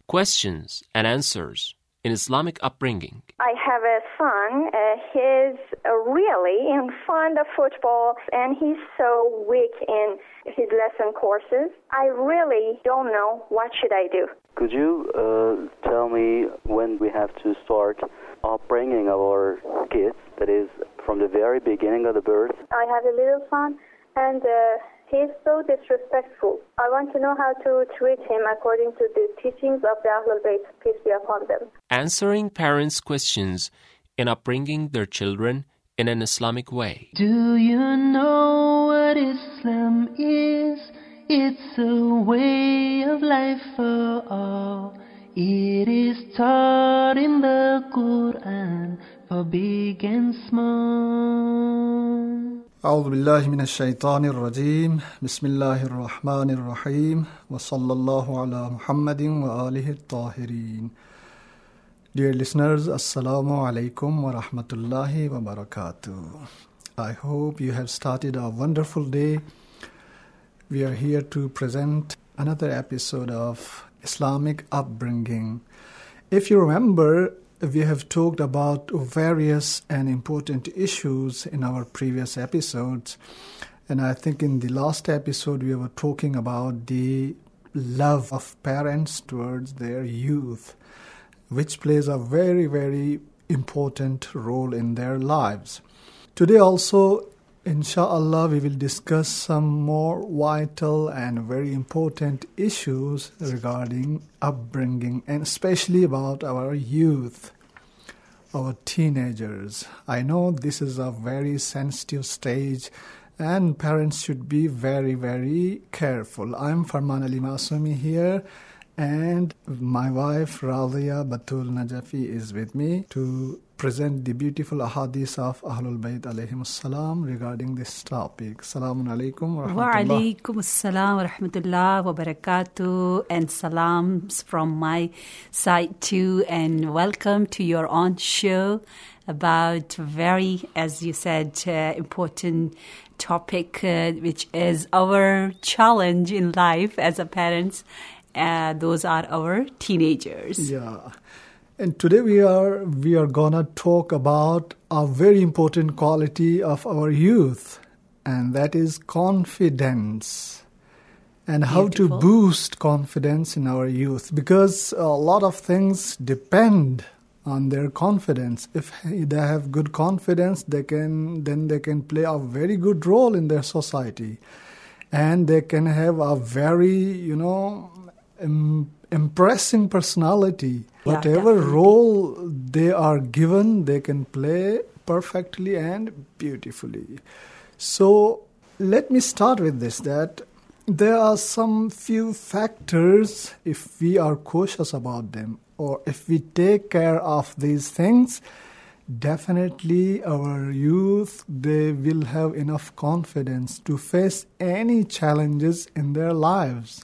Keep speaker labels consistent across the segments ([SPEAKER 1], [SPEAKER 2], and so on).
[SPEAKER 1] questions and answers in Islamic upbringing.
[SPEAKER 2] I have a son. He's really fond of football, and he's so weak in his lesson courses. I really don't know what should I do.
[SPEAKER 3] Could you tell me when we have to start upbringing our kids, that is, from the very beginning of the birth?
[SPEAKER 4] I have a little son, and he's so disrespectful. I want to know how to treat him according to the teachings of the Ahlul Bayt, peace be upon them.
[SPEAKER 1] Answering parents' questions in upbringing their children in an Islamic way.
[SPEAKER 5] Do you know what Islam is? It's a way of life for all. It is taught in the Quran for big and small.
[SPEAKER 6] أعوذ بالله من الشيطان الرجيم بسم الله الرحمن الرحيم وصلى الله على محمد وآله الطاهرين. Dear listeners, Assalamu alaikum wa rahmatullahi wa barakatuh. I hope you have started a wonderful day. We are here to present another episode of Islamic upbringing. If you remember, we have talked about various and important issues in our previous episodes. And I think in the last episode we were talking about the love of parents towards their youth, which plays a very, very important role in their lives. Today also, inshallah, we will discuss some more vital and very important issues regarding upbringing, and especially about our youth, our teenagers. I know this is a very sensitive stage and parents should be very, very careful. I'm Farman Ali Masumi here, and my wife Radhiya Batul Najafi is with me to present the beautiful ahadith of Ahlul Bayt alayhim salam regarding this topic. Assalamu alaikum wa rahmatullah.
[SPEAKER 7] Wa alaikum assalam wa rahmatullah wa barakatuh, and salams from my side too, and welcome to your own show about very, as you said, important topic, which is our challenge in life as a parents. Those are our teenagers.
[SPEAKER 6] Yeah. And today we are gonna talk about a very important quality of our youth, and that is confidence, and how to boost confidence in our youth, because a lot of things depend on their confidence. If they have good confidence, they can play a very good role in their society, and they can have a very, impressing personality.
[SPEAKER 7] Yeah,
[SPEAKER 6] whatever
[SPEAKER 7] definitely.
[SPEAKER 6] role they are given, they can play perfectly and beautifully. So let me start with this, that there are some few factors, if we are cautious about them, or if we take care of these things, definitely our youth, they will have enough confidence to face any challenges in their lives.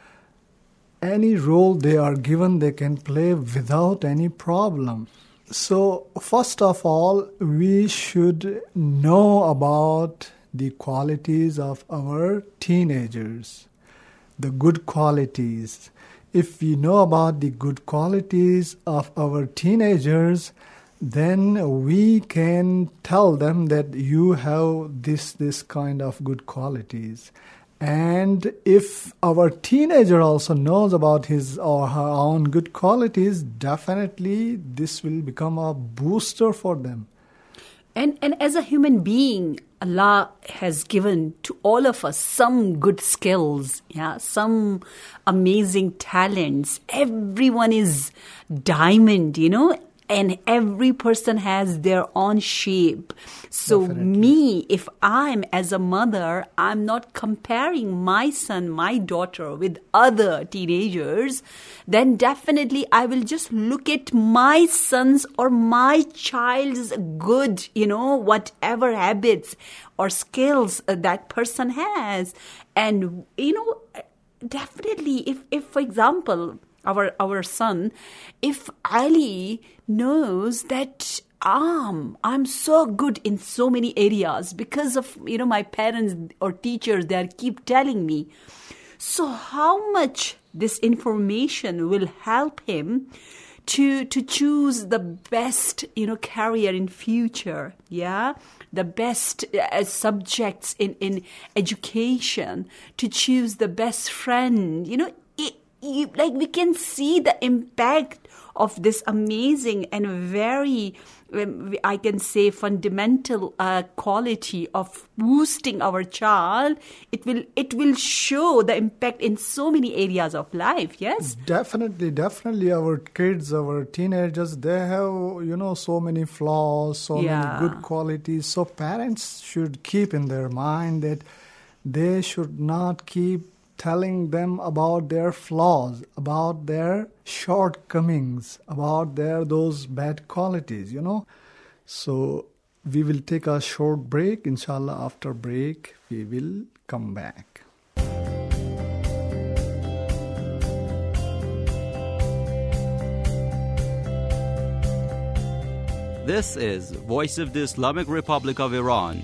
[SPEAKER 6] Any role they are given, they can play without any problem. So, first of all, we should know about the qualities of our teenagers, the good qualities. If we know about the good qualities of our teenagers, then we can tell them that you have this kind of good qualities. And if our teenager also knows about his or her own good qualities, definitely this will become a booster for them.
[SPEAKER 7] And as a human being, Allah has given to all of us some good skills, some amazing talents. Everyone is diamond, and every person has their own shape. So
[SPEAKER 6] Definitely.
[SPEAKER 7] Me, if I'm as a mother, I'm not comparing my son, my daughter with other teenagers, then definitely I will just look at my son's or my child's good, whatever habits or skills that person has. And, definitely if for example, our son, if Ali knows that I'm so good in so many areas because of my parents or teachers, they keep telling me. So how much this information will help him to choose the best, career in future, the best subjects in education, to choose the best friend, like we can see the impact of this amazing and very, I can say, fundamental quality of boosting our child. It will show the impact in so many areas of life. Yes,
[SPEAKER 6] definitely. Our kids, our teenagers, they have so many flaws, so many good qualities. So parents should keep in their mind that they should not keep telling them about their flaws, about their shortcomings, about those bad qualities, So we will take a short break. Inshallah, after break, we will come back.
[SPEAKER 8] This is Voice of the Islamic Republic of Iran.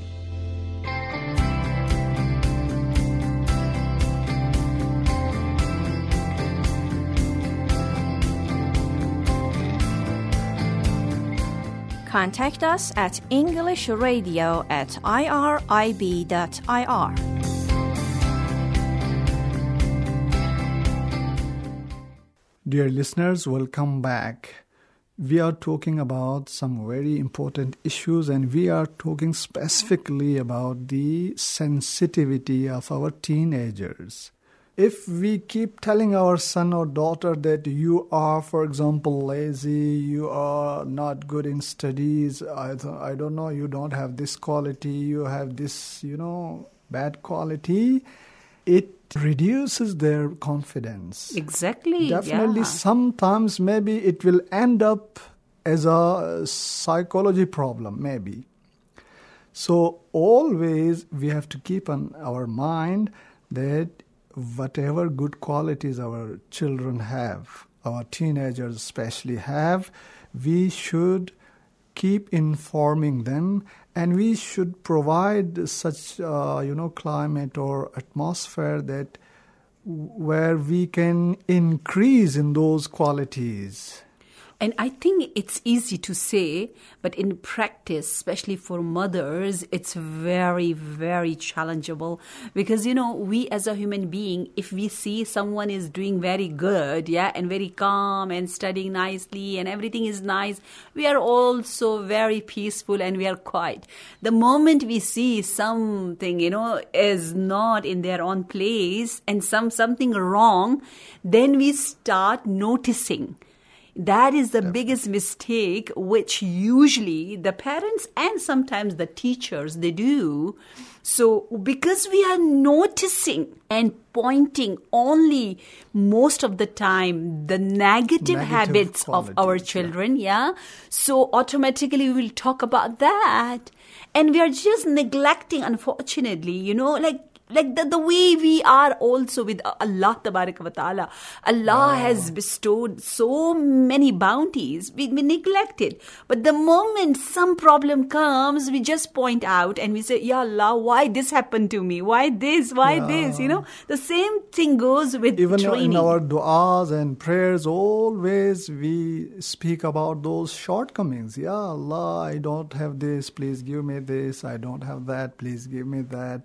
[SPEAKER 9] Contact us at englishradio@irib.ir.
[SPEAKER 6] Dear listeners, welcome back. We are talking about some very important issues, and we are talking specifically about the sensitivity of our teenagers. If we keep telling our son or daughter that you are, for example, lazy, you are not good in studies, I don't know, you don't have this quality, you have this, bad quality, it reduces their confidence.
[SPEAKER 7] Exactly.
[SPEAKER 6] Definitely, sometimes maybe it will end up as a psychology problem, maybe. So always we have to keep on our mind that whatever good qualities our children have, our teenagers especially have, we should keep informing them, and we should provide such climate or atmosphere that where we can increase in those qualities.
[SPEAKER 7] And I think it's easy to say, but in practice, especially for mothers, it's very, very challengeable. Because, we as a human being, if we see someone is doing very good, and very calm and studying nicely and everything is nice, we are also very peaceful and we are quiet. The moment we see something, is not in their own place and something wrong, then we start noticing. That is the biggest mistake, which usually the parents and sometimes the teachers, they do. So because we are noticing and pointing only most of the time the negative habits of our children, so automatically we will talk about that. And we are just neglecting, unfortunately, like the way we are also with Allah Tabaraka wa Ta'ala. Allah has bestowed so many bounties. We neglect it. But the moment some problem comes, we just point out and we say, Ya Allah, why this happened to me? Why this? Why this? The same thing goes with
[SPEAKER 6] even
[SPEAKER 7] training.
[SPEAKER 6] In our du'as and prayers, always we speak about those shortcomings. Ya Allah, I don't have this. Please give me this. I don't have that. Please give me that.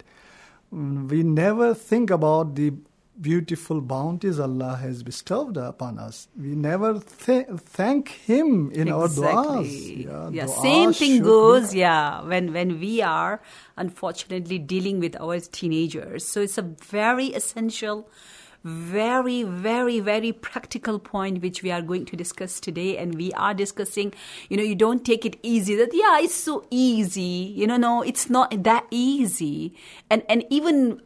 [SPEAKER 6] We never think about the beautiful bounties Allah has bestowed upon us. We never thank Him in our du'as.
[SPEAKER 7] Same thing goes, when we are unfortunately dealing with our teenagers. So it's a very essential, very, very, very practical point which we are going to discuss today. And we are discussing, you don't take it easy. That, it's so easy. No, it's not that easy. And even,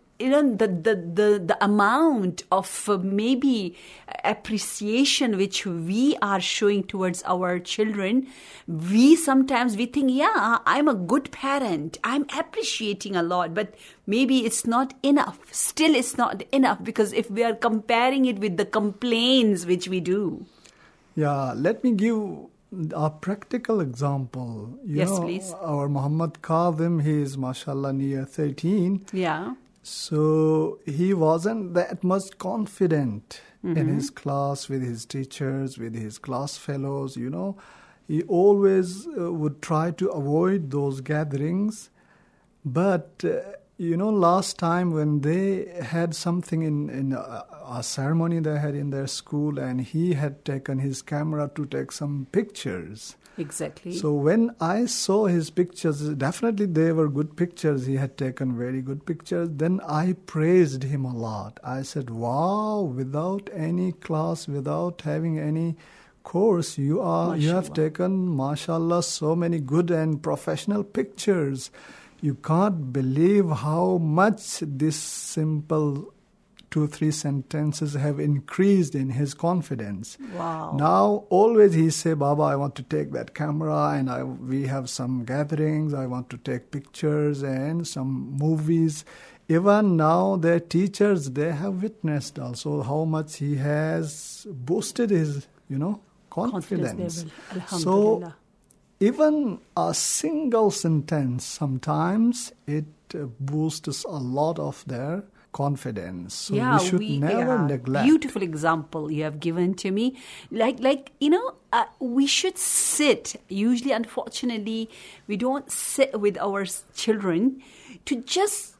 [SPEAKER 7] the amount of maybe appreciation which we are showing towards our children, we think, I'm a good parent. I'm appreciating a lot, but maybe it's not enough. Still, it's not enough, because if we are comparing it with the complaints which we do.
[SPEAKER 6] Let me give a practical example.
[SPEAKER 7] Yes, please.
[SPEAKER 6] Our Muhammad Kadhim, he is, mashallah, near 13. So he wasn't that much confident in his class, with his teachers, with his class fellows, you know. He always would try to avoid those gatherings. But, you know, last time when they had something in a ceremony they had in their school, and he had taken his camera to take some pictures.
[SPEAKER 7] Exactly.
[SPEAKER 6] So when I saw his pictures, definitely they were good pictures. He had taken very good pictures. Then I praised him a lot. I said, wow, without any class, without having any course, you have taken, mashallah, so many good and professional pictures. You can't believe how much this simple 2-3 sentences have increased in his confidence.
[SPEAKER 7] Wow.
[SPEAKER 6] Now, always he say, Baba, I want to take that camera, and we have some gatherings, I want to take pictures and some movies. Even now, their teachers, they have witnessed also how much he has boosted his, you know, confidence. So, even a single sentence, sometimes it boosts a lot of their confidence. So we should never neglect.
[SPEAKER 7] Beautiful example you have given to me. Like you know, we should sit. Usually, unfortunately, we don't sit with our children to just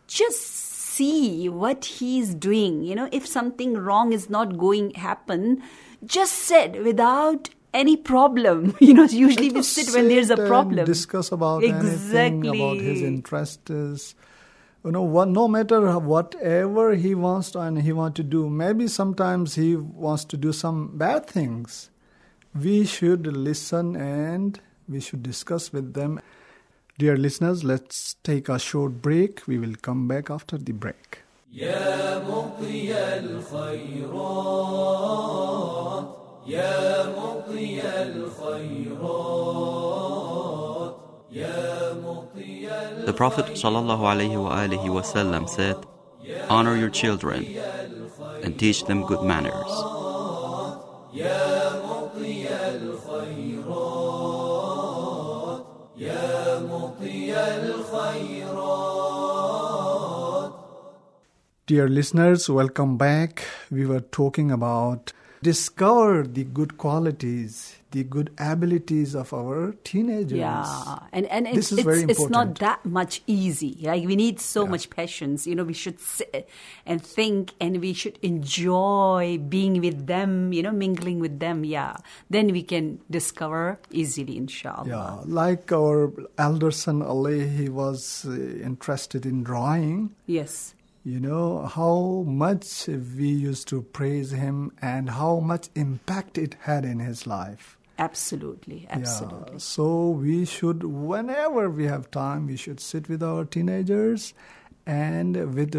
[SPEAKER 7] see what he's doing. You know, if something wrong is not happen, just sit without any problem. You know, usually we sit when there's a problem.
[SPEAKER 6] Discuss about anything, about his interests. You know, no matter whatever he wants to do, maybe sometimes he wants to do some bad things. We should listen and we should discuss with them. Dear listeners, let's take a short break. We will come back after the break.
[SPEAKER 10] يا مطي الخيرات يا مطي الخيرات يا مطي
[SPEAKER 8] The Prophet ﷺ said, honor your children and teach them good manners.
[SPEAKER 10] يا مطي الخيرات يا مطي الخيرات.
[SPEAKER 6] Dear listeners, welcome back. We were talking about discover the good qualities, the good abilities of our teenagers.
[SPEAKER 7] Yeah, and
[SPEAKER 6] this is very important.
[SPEAKER 7] It's not that much easy. Like, we need so much patience. You know, we should sit and think, and we should enjoy being with them, you know, mingling with them. Yeah, then we can discover easily, inshallah.
[SPEAKER 6] Yeah, like our elder son Ali, he was interested in drawing.
[SPEAKER 7] Yes.
[SPEAKER 6] You know, how much we used to praise him and how much impact it had in his life.
[SPEAKER 7] Absolutely.
[SPEAKER 6] Yeah. So we should, whenever we have time, we should sit with our teenagers, and with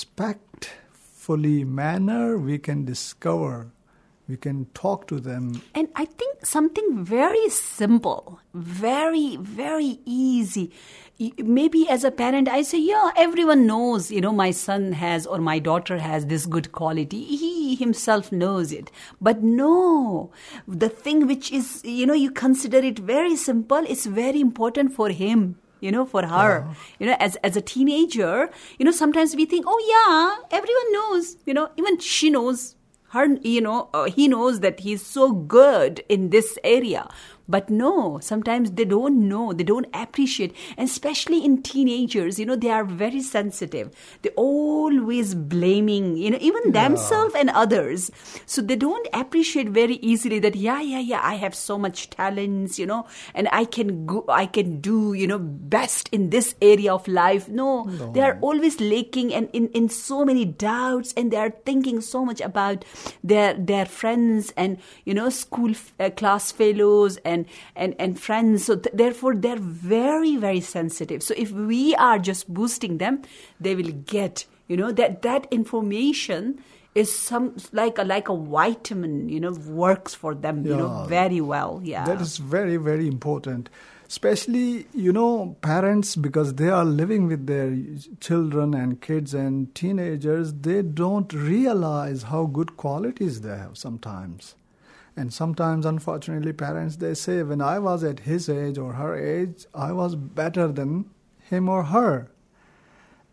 [SPEAKER 6] respectfully manner, we can discover, we can talk to them.
[SPEAKER 7] And I think something very simple, very, very easy. Maybe as a parent, I say, yeah, everyone knows, you know, my son has or my daughter has this good quality. He himself knows it. But no, the thing which is, you know, you consider it very simple, it's very important for him. You know, for her, you know, as a teenager, you know, sometimes we think, oh yeah, everyone knows, you know, even she knows. Her, you know, he knows that he's so good in this area. But no, sometimes they don't know, they don't appreciate. And especially in teenagers, you know, they are very sensitive. They're always blaming, you know, even themselves and others. So they don't appreciate very easily that, I have so much talents, you know, and I can do, you know, best in this area of life. No. They are always lacking and in so many doubts, and they are thinking so much about their friends and, you know, school class fellows and friends. So therefore, they're very, very sensitive. So if we are just boosting them, they will get, you know, that information is some like a vitamin, you know, works for them, you know, very well. Yeah,
[SPEAKER 6] that is very, very important. Especially, you know, parents, because they are living with their children and kids and teenagers, they don't realize how good qualities they have sometimes. And sometimes, unfortunately, parents, they say, when I was at his age or her age, I was better than him or her.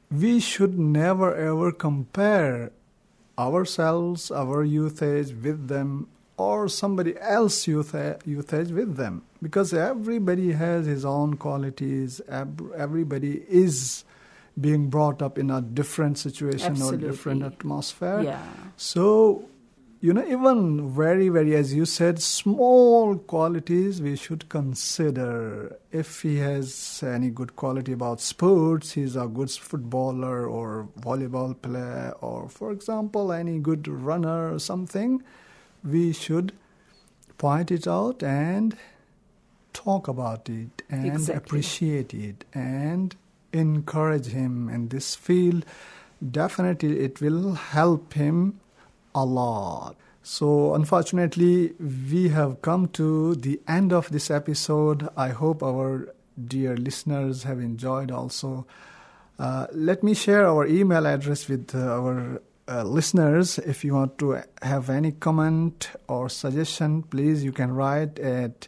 [SPEAKER 6] we should never ever compare ourselves, our youth age with them, or somebody else's youth age with them. Because everybody has his own qualities, everybody is being brought up in a different situation
[SPEAKER 7] Absolutely.
[SPEAKER 6] or different atmosphere.
[SPEAKER 7] Yeah.
[SPEAKER 6] So, even very, very, as you said, small qualities we should consider. If he has any good quality about sports, he's a good footballer or volleyball player, or, for example, any good runner or something, we should point it out and talk about it and
[SPEAKER 7] Exactly.
[SPEAKER 6] appreciate it and encourage him in this field. Definitely it will help him a lot. So unfortunately, we have come to the end of this episode. I hope our dear listeners have enjoyed also. Let me share our email address with our listeners. If you want to have any comment or suggestion, please you can write at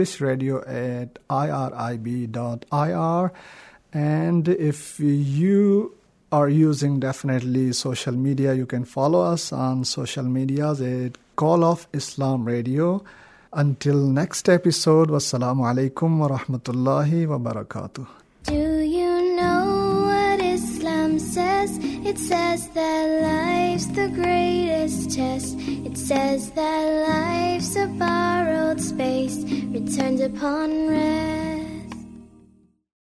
[SPEAKER 6] englishradio@irib.ir. And if you are using definitely social media, you can follow us on social medias at Call of Islam Radio. Until next episode, wassalamu alaikum wa rahmatullahi wa barakatuh.
[SPEAKER 11] Do you know what Islam says? It says that life's the greatest test. It says that life's a borrowed space, returned upon rest.